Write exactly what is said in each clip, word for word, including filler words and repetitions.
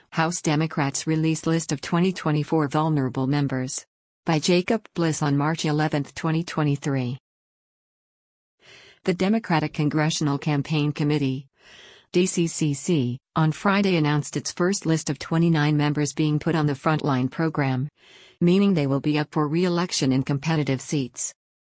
House Democrats release list of twenty twenty-four vulnerable members. By Jacob Bliss on March eleventh, twenty twenty-three. The Democratic Congressional Campaign Committee, D C C C, on Friday announced its first list of twenty-nine members being put on the Frontline program, meaning they will be up for re-election in competitive seats.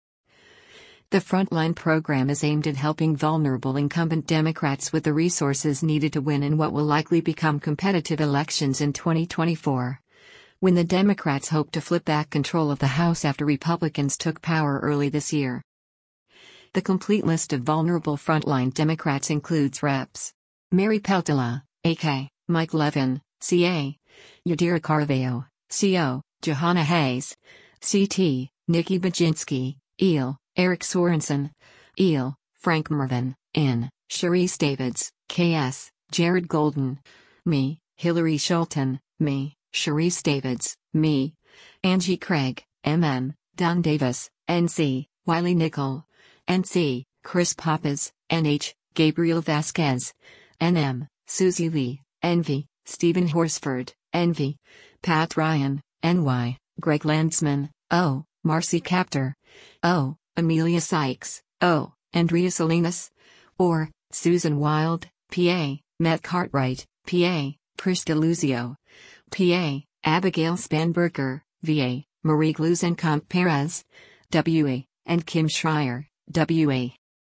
The Frontline program is aimed at helping vulnerable incumbent Democrats with the resources needed to win in what will likely become competitive elections in twenty twenty-four, when the Democrats hope to flip back control of the House after Republicans took power early this year. The complete list of vulnerable Frontline Democrats includes Reps Mary Peltola, A K, Mike Levin, C A, Yadira Carvalho, C O, Johanna Hayes, C T, Nikki Baginski, E L, Eric Sorensen, E L, Frank Mervin, N, Sharice Davids, K S, Jared Golden, me, Hillary Schulten, me, Sharice Davids, me, Angie Craig, M N, Don Davis, N C, Wiley Nickel, N C, Chris Pappas, N H, Gabriel Vasquez, N M, Susie Lee, N V, Stephen Horsford, N V, Pat Ryan, N Y, Greg Landsman, O, Marcy Kaptur, O, Amelia Sykes, O, Andrea Salinas, or, Susan Wild, P A, Matt Cartwright, P A, Chris DeLuzio, P A, Abigail Spanberger, V A, Marie Gluesenkamp Perez, W A, and Kim Schreier, W A.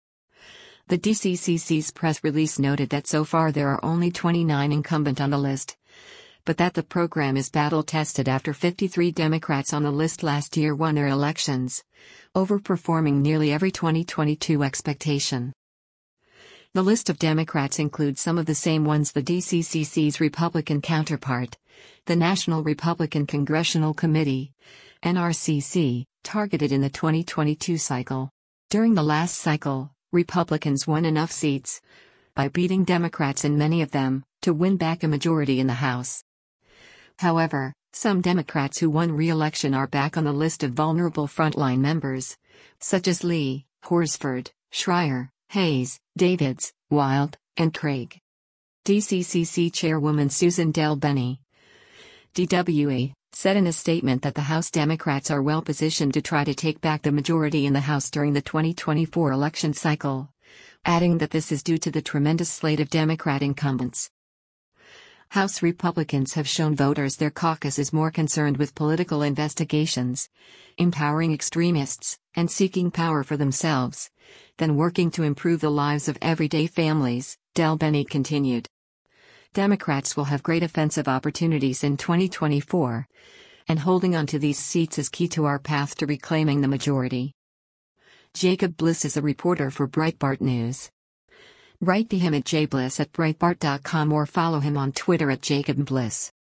The D C C C's press release noted that so far there are only twenty-nine incumbent on the list, but that the program is battle-tested after fifty-three Democrats on the list last year won their elections, overperforming nearly every twenty twenty-two expectation. The list of Democrats includes some of the same ones the D C C C's Republican counterpart, the National Republican Congressional Committee, N R C C, targeted in the twenty twenty-two cycle. During the last cycle, Republicans won enough seats, by beating Democrats in many of them, to win back a majority in the House. However, some Democrats who won re-election are back on the list of vulnerable Frontline members, such as Lee, Horsford, Schreier, Hayes, Davids, Wild, and Craig. D C C C Chairwoman Susan Del Bene, D W A, said in a statement that the House Democrats are well positioned to try to take back the majority in the House during the twenty twenty-four election cycle, adding that this is due to the tremendous slate of Democrat incumbents. House Republicans have shown voters their caucus is more concerned with political investigations, empowering extremists, and seeking power for themselves, than working to improve the lives of everyday families, Del Bene continued. Democrats will have great offensive opportunities in twenty twenty-four, and holding on to these seats is key to our path to reclaiming the majority. Jacob Bliss is a reporter for Breitbart News. Write to him at jbliss at breitbart dot com or follow him on Twitter at Jacob Bliss.